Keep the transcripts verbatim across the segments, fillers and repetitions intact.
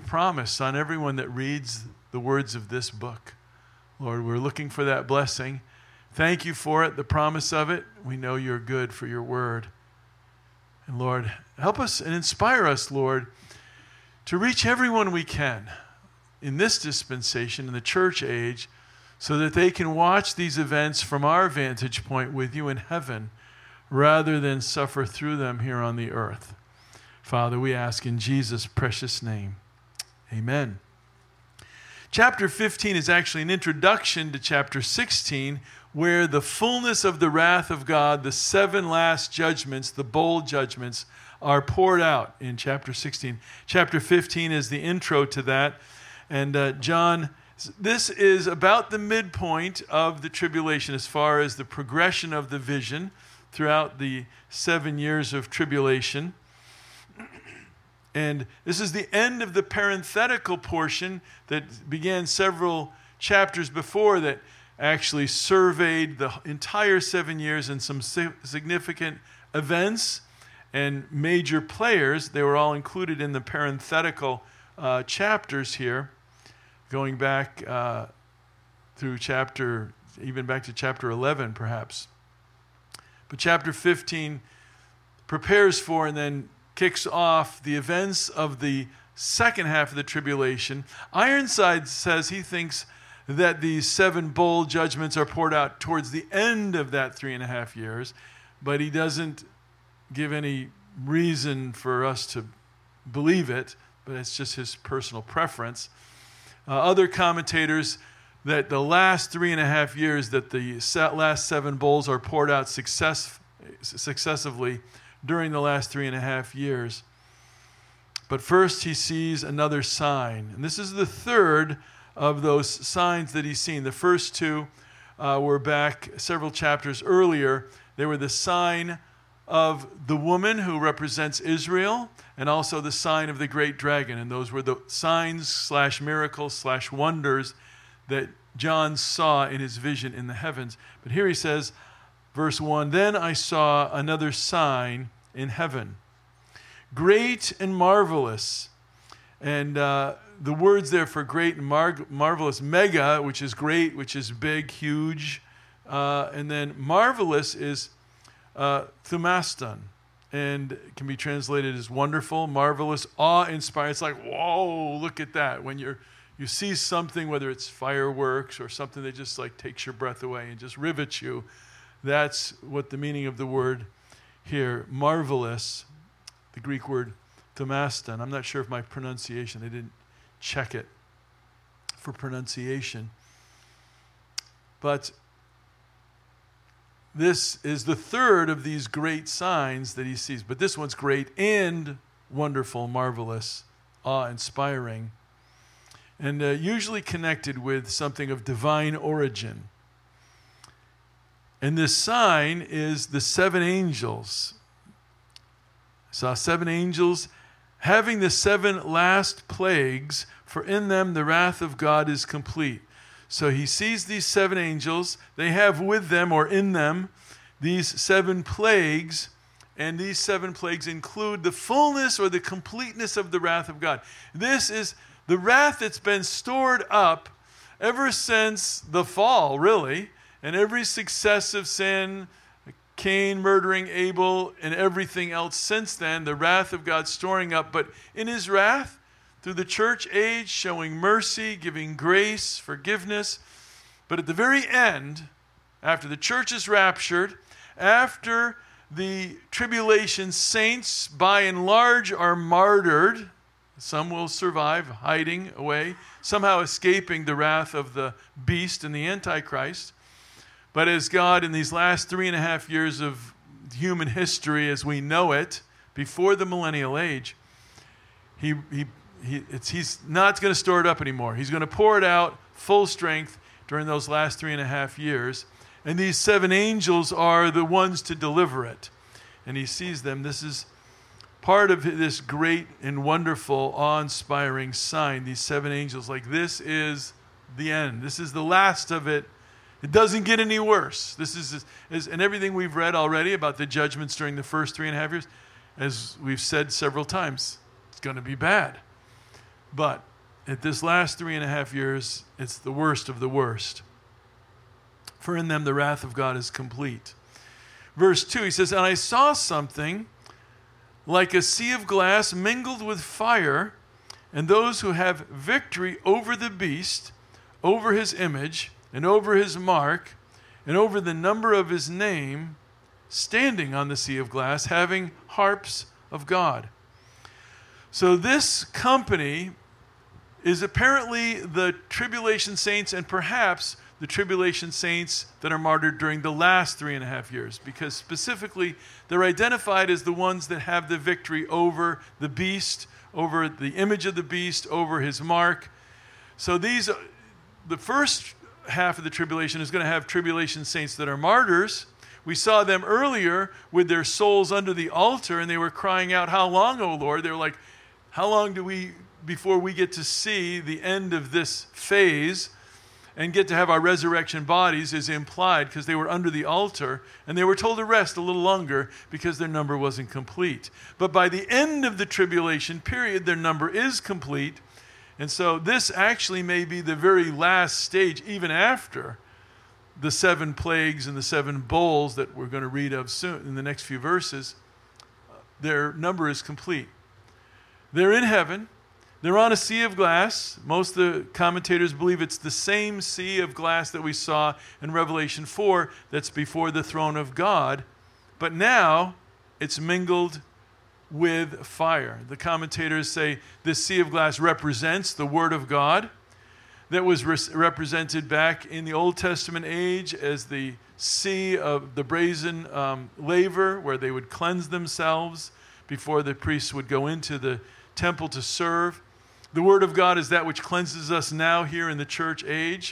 promise on everyone that reads the words of this book. Lord, we're looking for that blessing. Thank you for it, the promise of it. We know you're good for your word. And Lord, help us and inspire us, Lord, to reach everyone we can in this dispensation, in the church age, so that they can watch these events from our vantage point with you in heaven, rather than suffer through them here on the earth. Father, we ask in Jesus' precious name. Amen. Chapter fifteen is actually an introduction to chapter sixteen, where the fullness of the wrath of God, the seven last judgments, the bowl judgments, are poured out in chapter sixteen. Chapter fifteen is the intro to that. And uh, John, this is about the midpoint of the tribulation as far as the progression of the vision throughout the seven years of tribulation. And this is the end of the parenthetical portion that began several chapters before, that actually surveyed the entire seven years and some significant events and major players. They were all included in the parenthetical uh, chapters here, going back uh, through chapter, even back to chapter eleven perhaps. But chapter fifteen prepares for and then kicks off the events of the second half of the tribulation. Ironside says he thinks that these seven bowl judgments are poured out towards the end of that three and a half years, but he doesn't give any reason for us to believe it, but it's just his personal preference. Uh, other commentators, that the last three and a half years, that the last seven bowls are poured out success, successively during the last three and a half years. But first he sees another sign. And this is the third of those signs that he's seen. The first two uh, were back several chapters earlier. They were the sign of the woman who represents Israel, and also the sign of the great dragon. And those were the signs slash miracles slash wonders that John saw in his vision in the heavens. But here he says, verse one, "Then I saw another sign in heaven, great and marvelous." And uh, the words there for great and mar- marvelous, mega, which is great, which is big, huge. Uh, and then marvelous is uh, thumaston, and it can be translated as wonderful, marvelous, awe-inspiring. It's like, whoa, look at that. When you're you see something, whether it's fireworks or something that just like takes your breath away and just rivets you, that's what the meaning of the word here, marvelous, the Greek word thumaston. I'm not sure if my pronunciation, they didn't check it for pronunciation. But this is the third of these great signs that he sees. But this one's great and wonderful, marvelous, awe-inspiring, and uh, usually connected with something of divine origin. And this sign is the seven angels. I saw seven angels having the seven last plagues, for in them the wrath of God is complete. So he sees these seven angels. They have with them, or in them, these seven plagues. And these seven plagues include the fullness or the completeness of the wrath of God. This is the wrath that's been stored up ever since the fall, really. And every successive sin, Cain murdering Abel, and everything else since then, the wrath of God storing up. But in his wrath, through the church age, showing mercy, giving grace, forgiveness. But at the very end, after the church is raptured, after the tribulation, saints by and large are martyred. Some will survive, hiding away, somehow escaping the wrath of the beast and the Antichrist. But as God, in these last three and a half years of human history as we know it, before the millennial age, he, he, he, it's, he's not going to store it up anymore. He's going to pour it out full strength during those last three and a half years. And these seven angels are the ones to deliver it. And he sees them. This is part of this great and wonderful, awe-inspiring sign. These seven angels, like, this is the end. This is the last of it. It doesn't get any worse. This is, is, and everything we've read already about the judgments during the first three and a half years, as we've said several times, it's going to be bad. But at this last three and a half years, it's the worst of the worst. For in them the wrath of God is complete. Verse two, he says, and I saw something like a sea of glass mingled with fire, and those who have victory over the beast, over his image, and over his mark, and over the number of his name, standing on the sea of glass, having harps of God. So this company is apparently the tribulation saints, and perhaps the tribulation saints that are martyred during the last three and a half years, because specifically they're identified as the ones that have the victory over the beast, over the image of the beast, over his mark. So these, the first half of the tribulation is going to have tribulation saints that are martyrs. We saw them earlier with their souls under the altar, and they were crying out, how long, O Lord? They were like, how long do we, before we get to see the end of this phase and get to have our resurrection bodies, is implied because they were under the altar, and they were told to rest a little longer because their number wasn't complete. But by the end of the tribulation period, their number is complete. And so this actually may be the very last stage, even after the seven plagues and the seven bowls that we're going to read of soon in the next few verses. Their number is complete. They're in heaven. They're on a sea of glass. Most of the commentators believe it's the same sea of glass that we saw in Revelation four that's before the throne of God. But now it's mingled with fire. The commentators say this sea of glass represents the Word of God that was re- represented back in the Old Testament age as the sea of the brazen um, laver, where they would cleanse themselves before the priests would go into the temple to serve. The Word of God is that which cleanses us now here in the church age.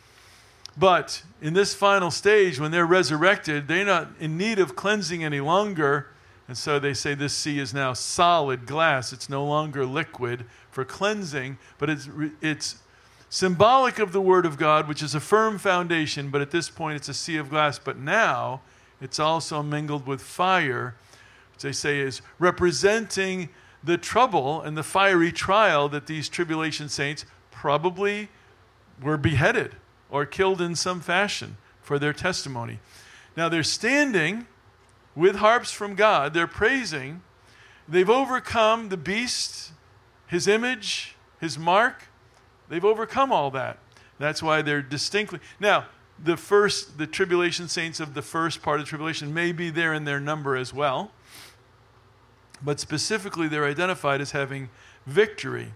But in this final stage, when they're resurrected, they're not in need of cleansing any longer. And so they say this sea is now solid glass. It's no longer liquid for cleansing, but it's it's symbolic of the Word of God, which is a firm foundation. But at this point, it's a sea of glass. But now it's also mingled with fire, which they say is representing the trouble and the fiery trial that these tribulation saints probably were beheaded or killed in some fashion for their testimony. Now they're standing with harps from God. They're praising. They've overcome the beast, his image, his mark. They've overcome all that. That's why they're distinctly... Now, the first, the tribulation saints of the first part of the tribulation may be there in their number as well. But specifically, they're identified as having victory.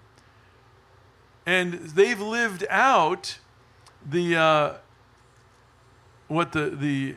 And they've lived out the uh, what the, the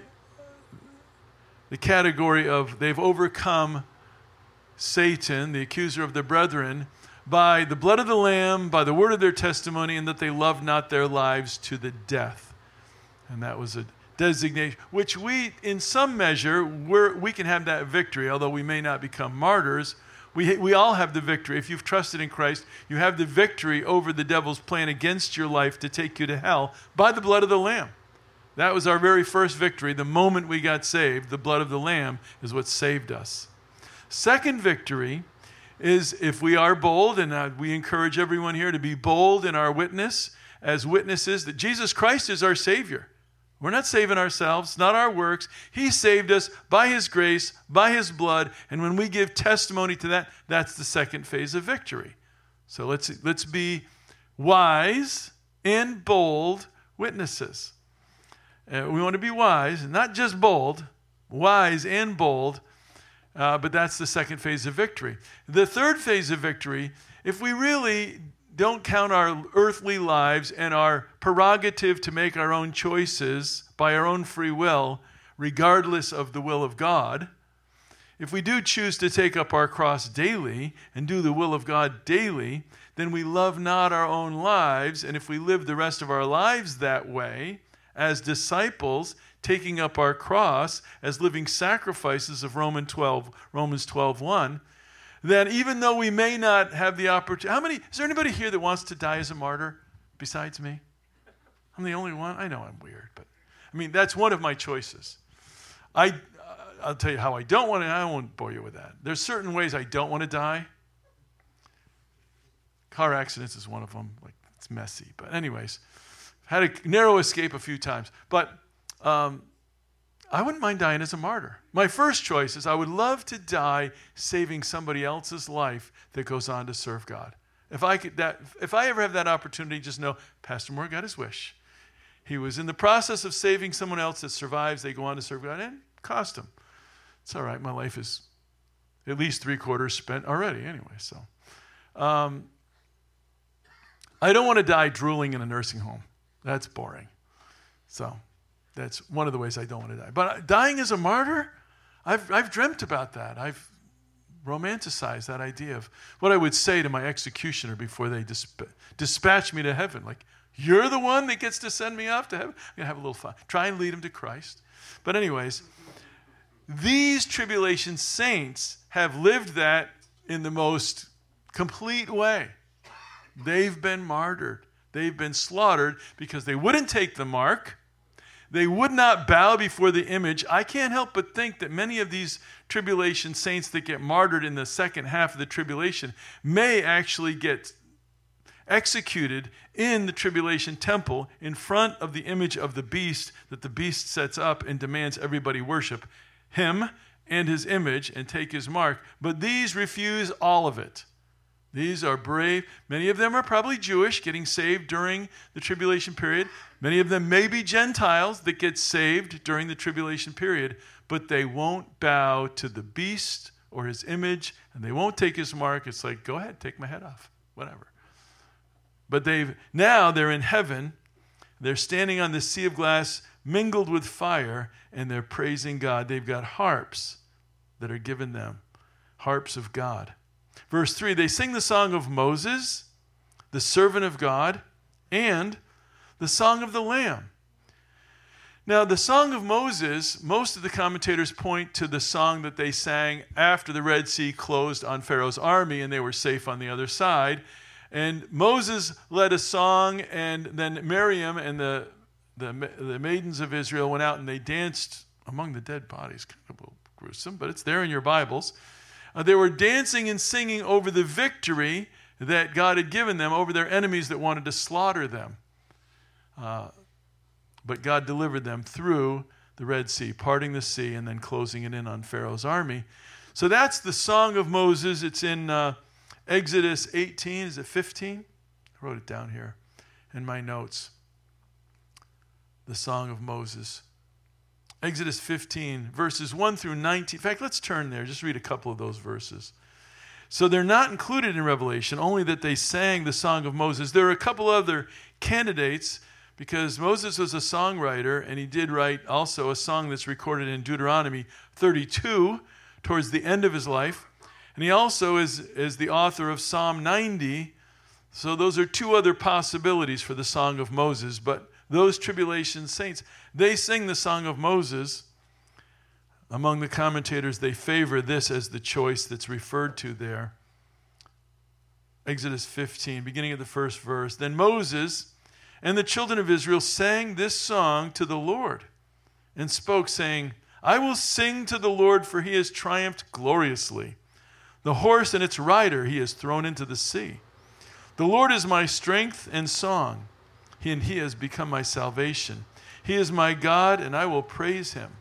the category of they've overcome Satan, the accuser of the brethren, by the blood of the Lamb, by the word of their testimony, and that they loved not their lives to the death. And that was a designation, which we, in some measure, we're, we can have that victory, although we may not become martyrs. We, we all have the victory. If you've trusted in Christ, you have the victory over the devil's plan against your life to take you to hell by the blood of the Lamb. That was our very first victory. The moment we got saved, the blood of the Lamb is what saved us. Second victory is if we are bold, and uh, we encourage everyone here to be bold in our witness as witnesses that Jesus Christ is our Savior. We're not saving ourselves, not our works. He saved us by His grace, by His blood, and when we give testimony to that, that's the second phase of victory. So let's, let's be wise and bold witnesses. Uh, we want to be wise, not just bold, wise and bold, uh, but that's the second phase of victory. The third phase of victory, if we really don't count our earthly lives and our prerogative to make our own choices by our own free will, regardless of the will of God, if we do choose to take up our cross daily and do the will of God daily, then we love not our own lives. And if we live the rest of our lives that way, as disciples, taking up our cross as living sacrifices of Romans twelve, Romans twelve one, then even though we may not have the opportunity... How many... Is there anybody here that wants to die as a martyr besides me? I'm the only one? I know I'm weird, but... I mean, that's one of my choices. I, uh, I'll tell you how I don't want to... I won't bore you with that. There's certain ways I don't want to die. Car accidents is one of them. Like, it's messy. But anyways, had a narrow escape a few times. But um, I wouldn't mind dying as a martyr. My first choice is I would love to die saving somebody else's life that goes on to serve God. If I could, that, if I ever have that opportunity, just know Pastor Moore got his wish. He was in the process of saving someone else that survives. They go on to serve God, and it cost him. It's all right. My life is at least three quarters spent already anyway. So um, I don't want to die drooling in a nursing home. That's boring. So that's one of the ways I don't want to die. But dying as a martyr, I've I've dreamt about that. I've romanticized that idea of what I would say to my executioner before they disp- dispatch me to heaven. Like, you're the one that gets to send me off to heaven? I'm going to have a little fun. Try and lead him to Christ. But anyways, these tribulation saints have lived that in the most complete way. They've been martyred. They've been slaughtered because they wouldn't take the mark. They would not bow before the image. I can't help but think that many of these tribulation saints that get martyred in the second half of the tribulation may actually get executed in the tribulation temple in front of the image of the beast that the beast sets up and demands everybody worship him and his image and take his mark. But these refuse all of it. These are brave. Many of them are probably Jewish, getting saved during the tribulation period. Many of them may be Gentiles that get saved during the tribulation period, but they won't bow to the beast or his image, and they won't take his mark. It's like, go ahead, take my head off, whatever. But they've now they're in heaven. They're standing on the sea of glass mingled with fire, and they're praising God. They've got harps that are given them, harps of God. Verse three, they sing the song of Moses, the servant of God, and the song of the Lamb. Now, the song of Moses, most of the commentators point to the song that they sang after the Red Sea closed on Pharaoh's army and they were safe on the other side. And Moses led a song, and then Miriam and the, the, the maidens of Israel went out and they danced among the dead bodies. Kind of a little gruesome, but it's there in your Bibles. Uh, they were dancing and singing over the victory that God had given them over their enemies that wanted to slaughter them. Uh, but God delivered them through the Red Sea, parting the sea and then closing it in on Pharaoh's army. So that's the Song of Moses. It's in uh, Exodus eighteen. Is it fifteen? I wrote it down here in my notes. The Song of Moses. Exodus fifteen, verses one through nineteen. In fact, let's turn there. Just read a couple of those verses. So they're not included in Revelation, only that they sang the Song of Moses. There are a couple other candidates because Moses was a songwriter, and he did write also a song that's recorded in Deuteronomy thirty-two towards the end of his life. And he also is, is the author of Psalm ninety. So those are two other possibilities for the Song of Moses. But those tribulation saints, they sing the Song of Moses. Among the commentators, they favor this as the choice that's referred to there. Exodus fifteen, beginning of the first verse. Then Moses and the children of Israel sang this song to the Lord and spoke, saying, I will sing to the Lord, for he has triumphed gloriously. The horse and its rider he has thrown into the sea. The Lord is my strength and song. He and he has become my salvation. He is my God, and I will praise him.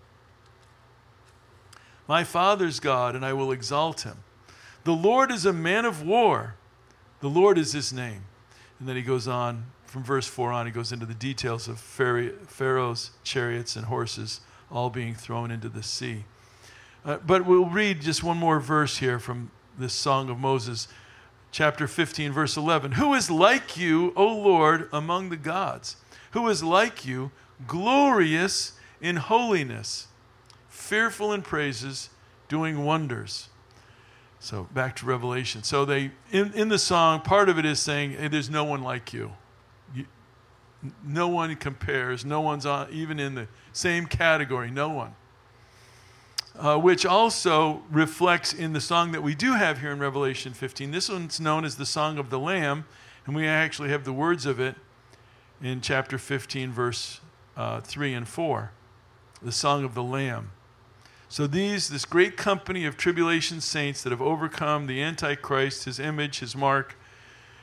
My father's God, and I will exalt him. The Lord is a man of war. The Lord is his name. And then he goes on, from verse four on, he goes into the details of Pharaoh's chariots and horses all being thrown into the sea. Uh, but we'll read just one more verse here from this Song of Moses, chapter fifteen, verse eleven. Who is like you, O Lord, among the gods? Who is like you, glorious in holiness, fearful in praises, doing wonders? So back to Revelation. So they in, in the song, part of it is saying, hey, there's no one like you. you. No one compares. No one's on, even in the same category. No one. Uh, which also reflects in the song that we do have here in Revelation fifteen. This one's known as the Song of the Lamb, and we actually have the words of it in chapter fifteen, verse uh, three and four. The Song of the Lamb. So these, this great company of tribulation saints that have overcome the Antichrist, his image, his mark,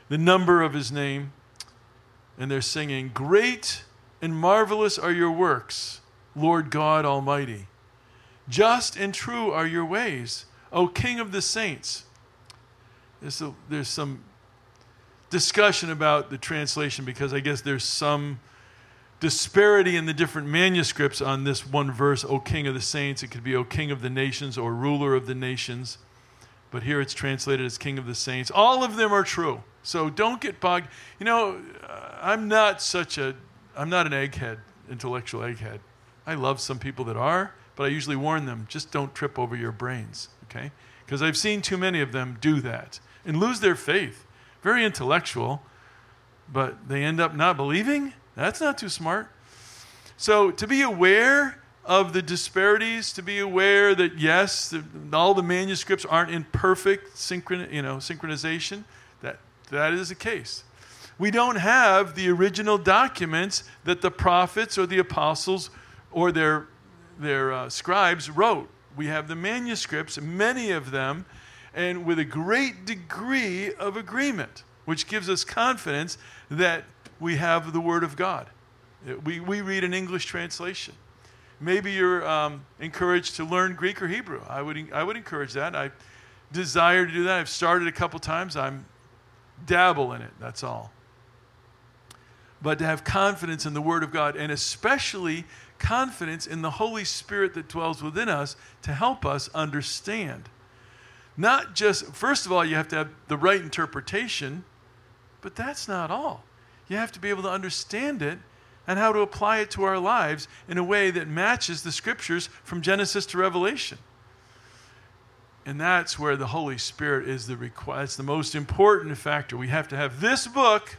the number of his name. And they're singing, "Great and marvelous are your works, Lord God Almighty. Just and true are your ways, O King of the saints." There's, a, there's some discussion about the translation because I guess there's some disparity in the different manuscripts on this one verse, "O King of the saints." It could be "O King of the nations" or "Ruler of the nations." But here it's translated as "King of the saints." All of them are true. So don't get bogged. You know, I'm not such a, I'm not an egghead, intellectual egghead. I love some people that are, but I usually warn them, just don't trip over your brains, okay? Because I've seen too many of them do that and lose their faith. Very intellectual, but they end up not believing? That's not too smart. So to be aware of the disparities, to be aware that, yes, the, all the manuscripts aren't in perfect synchron, you know, synchronization, that, that is the case. We don't have the original documents that the prophets or the apostles or their, their uh, scribes wrote. We have the manuscripts, many of them, and with a great degree of agreement, which gives us confidence that we have the Word of God. We, we read an English translation. Maybe you're um, encouraged to learn Greek or Hebrew. I would, I would encourage that. I desire to do that. I've started a couple times. I'm dabble in it, that's all. But to have confidence in the Word of God, and especially confidence in the Holy Spirit that dwells within us to help us understand. Not just, first of all, you have to have the right interpretation, but that's not all. You have to be able to understand it and how to apply it to our lives in a way that matches the Scriptures from Genesis to Revelation. And that's where the Holy Spirit is the requ- it's the most important factor. We have to have this book,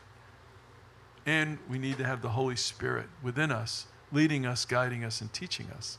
and we need to have the Holy Spirit within us, leading us, guiding us, and teaching us.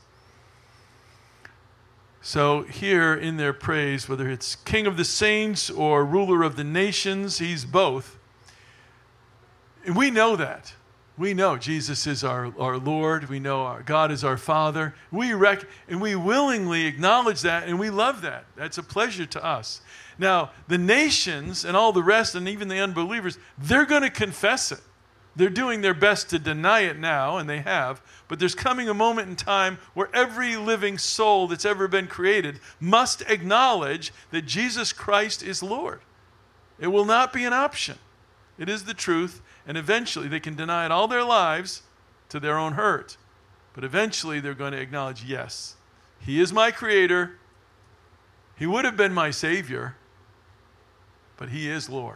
So here in their praise, whether it's King of the saints or Ruler of the nations, he's both. And we know that. We know Jesus is our, our Lord. We know our God is our Father. We rec- and we willingly acknowledge that, and we love that. That's a pleasure to us. Now, the nations and all the rest, and even the unbelievers, they're going to confess it. They're doing their best to deny it now, and they have. But there's coming a moment in time where every living soul that's ever been created must acknowledge that Jesus Christ is Lord. It will not be an option. It is the truth, and eventually they can deny it all their lives to their own hurt. But eventually they're going to acknowledge, yes, He is my Creator. He would have been my Savior, but He is Lord.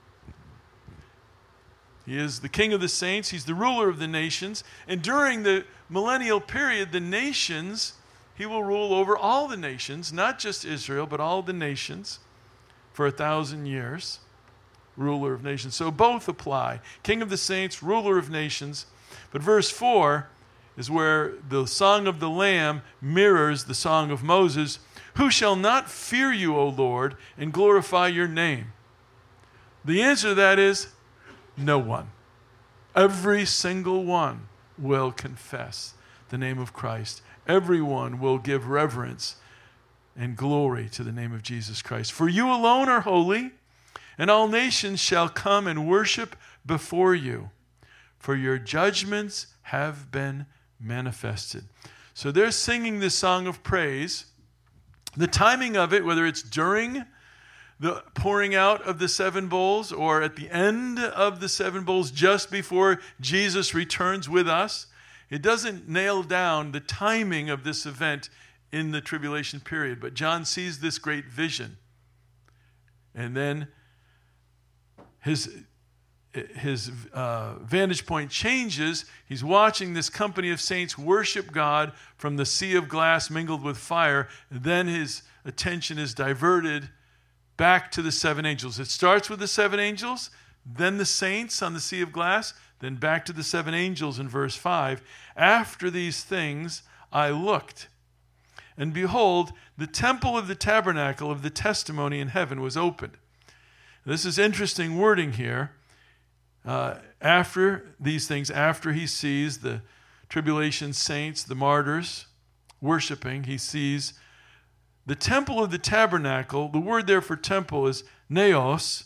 He is the King of the saints. He's the ruler of the nations. And during the millennial period, the nations, He will rule over all the nations, not just Israel, but all the nations for a thousand years. Ruler of nations. So both apply. King of the saints, ruler of nations. But verse four is where the song of the Lamb mirrors the song of Moses. Who shall not fear you, O Lord, and glorify your name? The answer to that is no one. Every single one will confess the name of Christ. Everyone will give reverence and glory to the name of Jesus Christ. For you alone are holy, and all nations shall come and worship before you, for your judgments have been manifested. So they're singing this song of praise. The timing of it, whether it's during the pouring out of the seven bowls or at the end of the seven bowls just before Jesus returns with us, it doesn't nail down the timing of this event in the tribulation period. But John sees this great vision. And then his, his uh, vantage point changes. He's watching this company of saints worship God from the sea of glass mingled with fire. And then his attention is diverted back to the seven angels. It starts with the seven angels, then the saints on the sea of glass, then back to the seven angels in verse five. After these things I looked, and behold, the temple of the tabernacle of the testimony in heaven was opened. This is interesting wording here. Uh, after these things, after he sees the tribulation saints, the martyrs, worshiping, he sees the temple of the tabernacle. The word there for temple is naos,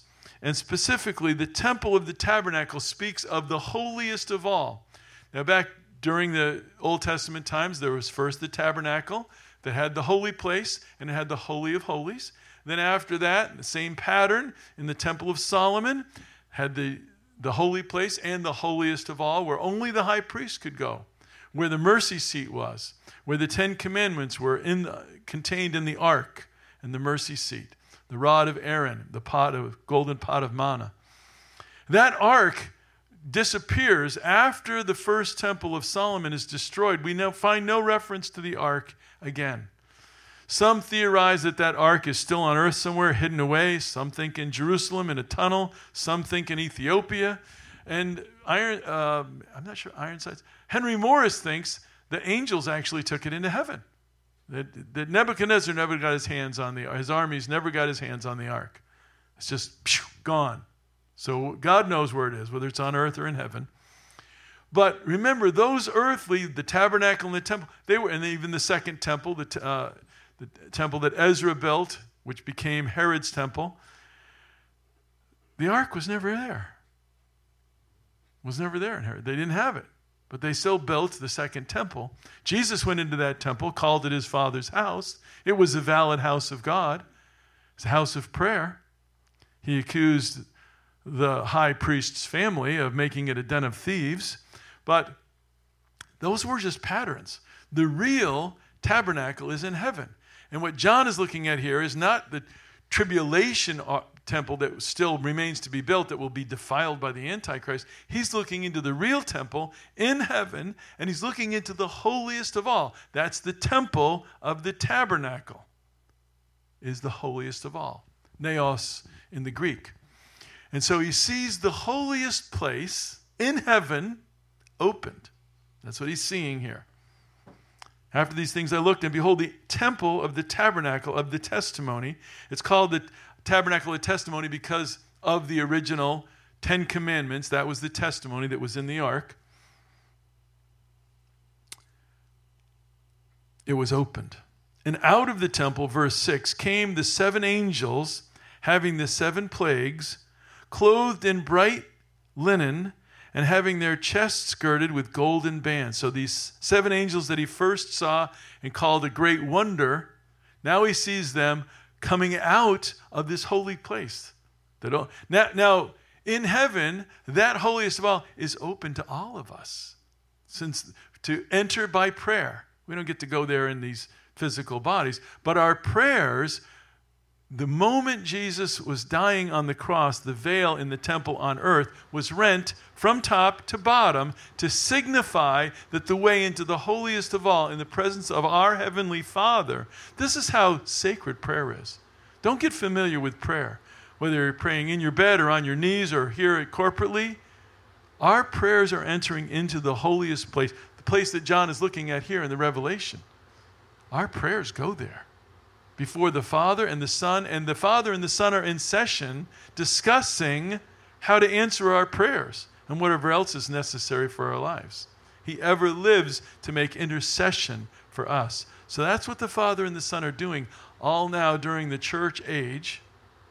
And specifically, the temple of the tabernacle speaks of the holiest of all. Now, back during the Old Testament times, there was first the tabernacle that had the holy place, and it had the Holy of Holies. Then after that, the same pattern in the Temple of Solomon had the, the holy place and the holiest of all, where only the high priest could go, where the mercy seat was, where the Ten Commandments were in the, contained in the ark and the mercy seat, the rod of Aaron, the pot of golden pot of manna. That ark disappears after the first temple of Solomon is destroyed. We now find no reference to the ark again. Some theorize that that ark is still on earth somewhere, hidden away. Some think in Jerusalem in a tunnel. Some think in Ethiopia. And Iron, uh, I'm not sure Ironsides. Henry Morris thinks the angels actually took it into heaven. That, that Nebuchadnezzar never got his hands on the, his armies never got his hands on the ark. It's just phew, gone. So God knows where it is, whether it's on earth or in heaven. But remember, those earthly, the tabernacle and the temple, they were, and even the second temple, the, uh, the temple that Ezra built, which became Herod's temple, the ark was never there. It was never there in Herod. They didn't have it. But they still built the second temple. Jesus went into that temple, called it his Father's house. It was a valid house of God. It's a house of prayer. He accused the high priest's family of making it a den of thieves. But those were just patterns. The real tabernacle is in heaven. And what John is looking at here is not the tribulation temple that still remains to be built that will be defiled by the Antichrist. He's looking into the real temple in heaven, and he's looking into the holiest of all. That's the temple of the tabernacle, is the holiest of all. Naos in the Greek. And so he sees the holiest place in heaven opened. That's what he's seeing here. After these things I looked, and behold, the temple of the tabernacle of the testimony. It's called the tabernacle of testimony because of the original Ten Commandments. That was the testimony that was in the ark. It was opened. And out of the temple, verse six, came the seven angels having the seven plagues, clothed in bright linen, and having their chests girded with golden bands. So these seven angels that he first saw and called a great wonder, now he sees them coming out of this holy place. That now, now, in heaven, that holiest of all is open to all of us. Since to enter by prayer. We don't get to go there in these physical bodies, but our prayers, the moment Jesus was dying on the cross, the veil in the temple on earth was rent from top to bottom to signify that the way into the holiest of all, in the presence of our Heavenly Father, this is how sacred prayer is. Don't get familiar with prayer. Whether you're praying in your bed or on your knees or here corporately, our prayers are entering into the holiest place, the place that John is looking at here in the Revelation. Our prayers go there. Before the Father and the Son, and the Father and the Son are in session discussing how to answer our prayers and whatever else is necessary for our lives. He ever lives to make intercession for us. So that's what the Father and the Son are doing all now during the church age,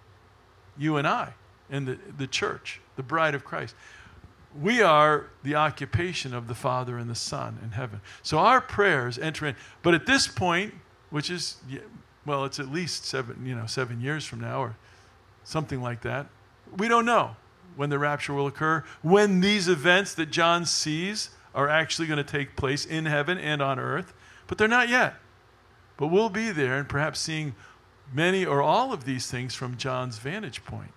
you and I, and the, the church, the bride of Christ. We are the occupation of the Father and the Son in heaven. So our prayers enter in. But at this point, which is... well, it's at least seven, you know, seven years from now or something like that. We don't know when the rapture will occur, when these events that John sees are actually going to take place in heaven and on earth, but they're not yet. But we'll be there and perhaps seeing many or all of these things from John's vantage point.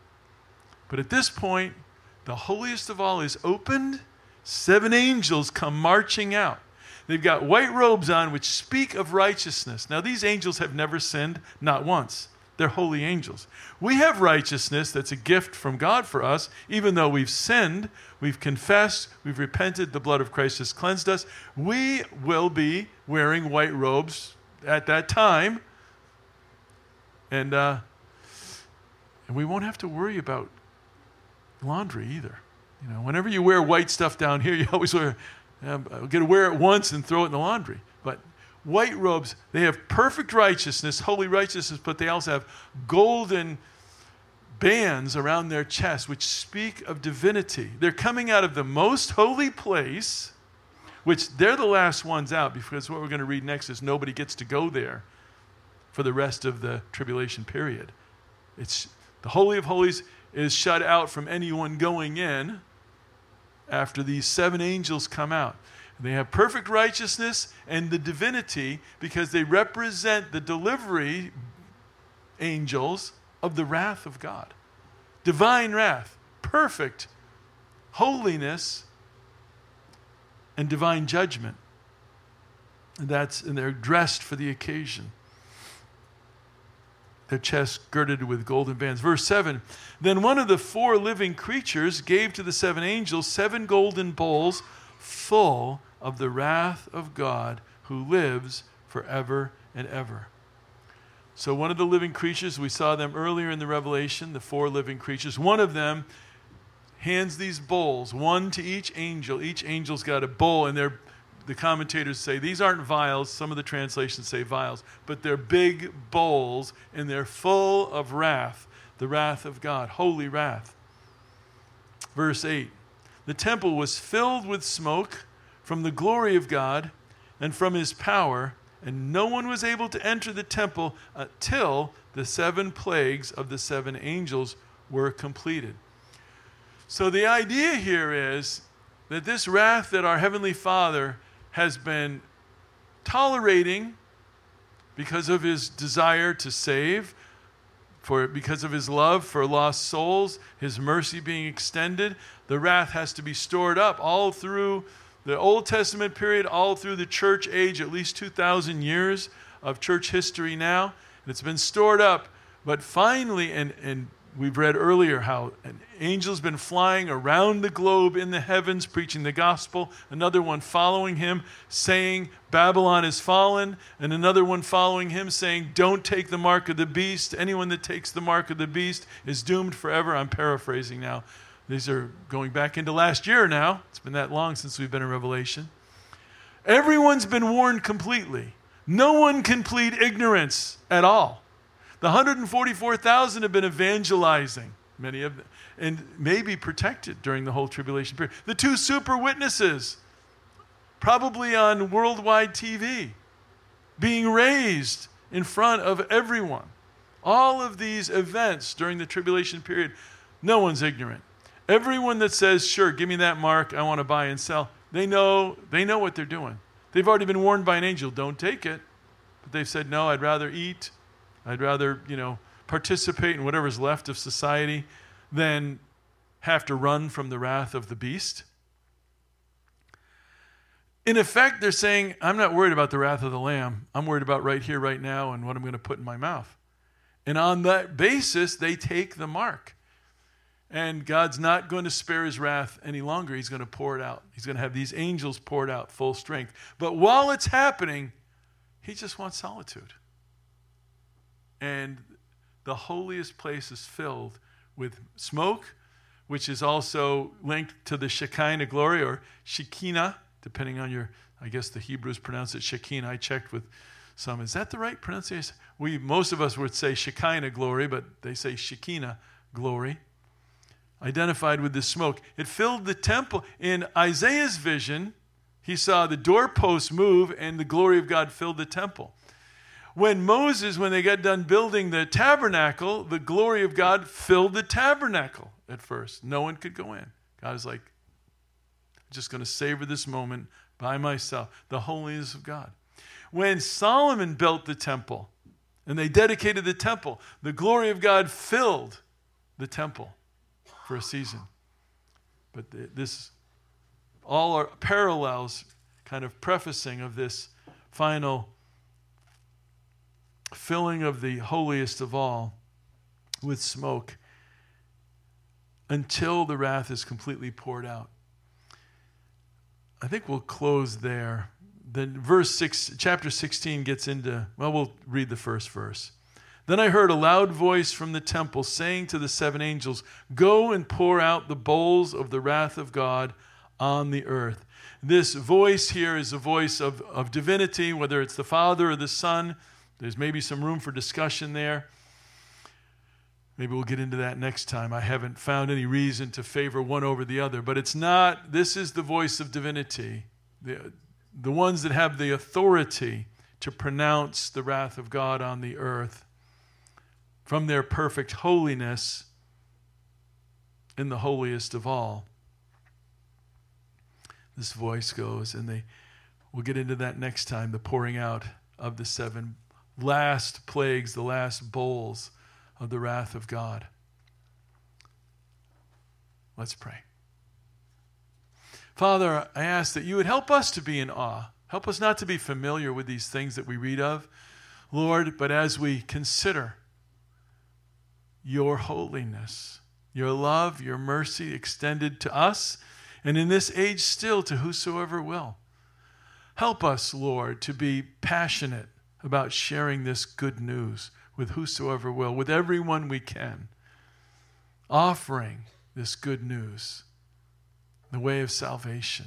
But at this point, the holiest of all is opened. Seven angels come marching out. They've got white robes on which speak of righteousness. Now, these angels have never sinned, not once. They're holy angels. We have righteousness that's a gift from God for us, even though we've sinned, we've confessed, we've repented, the blood of Christ has cleansed us. We will be wearing white robes at that time, and, uh, and we won't have to worry about laundry either. You know, whenever you wear white stuff down here, you always wear... I'm going to wear it once and throw it in the laundry. But white robes, they have perfect righteousness, holy righteousness, but they also have golden bands around their chest which speak of divinity. They're coming out of the most holy place, which they're the last ones out, because what we're going to read next is nobody gets to go there for the rest of the tribulation period. It's the Holy of Holies is shut out from anyone going in after these seven angels come out. And they have perfect righteousness and the divinity because they represent the delivery angels of the wrath of God. Divine wrath, perfect holiness, and divine judgment. And that's and they're dressed for the occasion. Their chests girded with golden bands. Verse seven, then one of the four living creatures gave to the seven angels seven golden bowls full of the wrath of God who lives forever and ever. So one of the living creatures, we saw them earlier in the Revelation, the four living creatures. One of them hands these bowls, one to each angel. Each angel's got a bowl, and they're, the commentators say these aren't vials. Some of the translations say vials, but they're big bowls, and they're full of wrath, the wrath of God, holy wrath. Verse eight, the temple was filled with smoke from the glory of God and from his power, and no one was able to enter the temple until the seven plagues of the seven angels were completed. So the idea here is that this wrath that our Heavenly Father has been tolerating because of his desire to save, for because of his love for lost souls, his mercy being extended, the wrath has to be stored up all through the Old Testament period, all through the church age, at least two thousand years of church history now. And it's been stored up. But finally, and, and we've read earlier how an angel's been flying around the globe in the heavens preaching the gospel, another one following him saying Babylon is fallen, and another one following him saying don't take the mark of the beast. Anyone that takes the mark of the beast is doomed forever. I'm paraphrasing now. These are going back into last year now. It's been that long since we've been in Revelation. Everyone's been warned completely. No one can plead ignorance at all. The one hundred forty-four thousand have been evangelizing, many of them, and may be protected during the whole tribulation period. The two super witnesses, probably on worldwide T V, being raised in front of everyone. All of these events during the tribulation period, no one's ignorant. Everyone that says, sure, give me that mark, I want to buy and sell, they know, they know what they're doing. They've already been warned by an angel, don't take it. But they've said, no, I'd rather eat, I'd rather, you know, participate in whatever's left of society than have to run from the wrath of the beast. In effect, they're saying, I'm not worried about the wrath of the Lamb. I'm worried about right here, right now, and what I'm going to put in my mouth. And on that basis, they take the mark. And God's not going to spare his wrath any longer. He's going to pour it out. He's going to have these angels poured out full strength. But while it's happening, he just wants solitude. And the holiest place is filled with smoke, which is also linked to the Shekinah glory, or Shekinah, depending on your, I guess the Hebrews pronounce it Shekinah. I checked with some. Is that the right pronunciation? We, most of us would say Shekinah glory, but they say Shekinah glory. Identified with the smoke. It filled the temple. In Isaiah's vision, he saw the doorposts move and the glory of God filled the temple. When Moses, when they got done building the tabernacle, the glory of God filled the tabernacle at first. No one could go in. God was like, I'm just going to savor this moment by myself. The holiness of God. When Solomon built the temple and they dedicated the temple, the glory of God filled the temple for a season. But this all are parallels, kind of prefacing of this final filling of the holiest of all with smoke until the wrath is completely poured out. I think we'll close there. Then verse six, chapter sixteen gets into, well, we'll read the first verse. Then I heard a loud voice from the temple saying to the seven angels, go and pour out the bowls of the wrath of God on the earth. This voice here is a voice of, of divinity, whether it's the Father or the Son. There's maybe some room for discussion there. Maybe we'll get into that next time. I haven't found any reason to favor one over the other, but it's not, this is the voice of divinity, the, the ones that have the authority to pronounce the wrath of God on the earth from their perfect holiness in the holiest of all. This voice goes, and they, we'll get into that next time, the pouring out of the seven last plagues, the last bowls of the wrath of God. Let's pray. Father, I ask that you would help us to be in awe. Help us not to be familiar with these things that we read of, Lord, but as we consider your holiness, your love, your mercy extended to us, and in this age still to whosoever will. Help us, Lord, to be passionate about sharing this good news with whosoever will, with everyone we can, offering this good news, the way of salvation,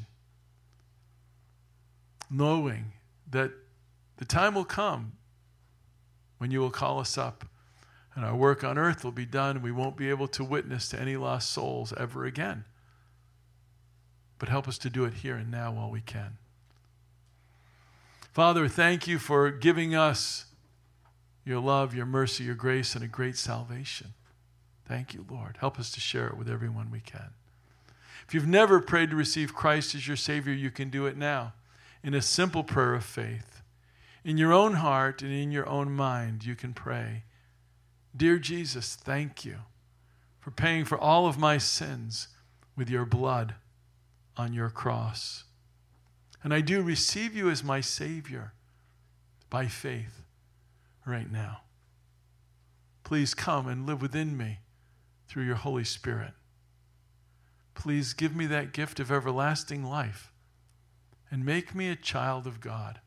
knowing that the time will come when you will call us up and our work on earth will be done and we won't be able to witness to any lost souls ever again. But help us to do it here and now while we can. Father, thank you for giving us your love, your mercy, your grace, and a great salvation. Thank you, Lord. Help us to share it with everyone we can. If you've never prayed to receive Christ as your Savior, you can do it now in a simple prayer of faith. In your own heart and in your own mind, you can pray, Dear Jesus, thank you for paying for all of my sins with your blood on your cross. And I do receive you as my Savior by faith right now. Please come and live within me through your Holy Spirit. Please give me that gift of everlasting life and make me a child of God.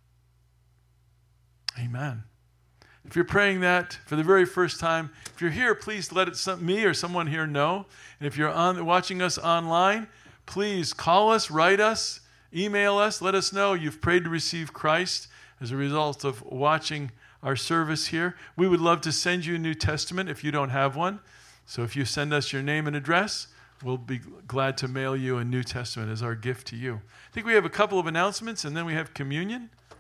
Amen. If you're praying that for the very first time, if you're here, please let it some, me or someone here know. And if you're on, watching us online, please call us, write us, email us, let us know you've prayed to receive Christ as a result of watching our service here. We would love to send you a New Testament if you don't have one. So if you send us your name and address, we'll be glad to mail you a New Testament as our gift to you. I think we have a couple of announcements and then we have communion.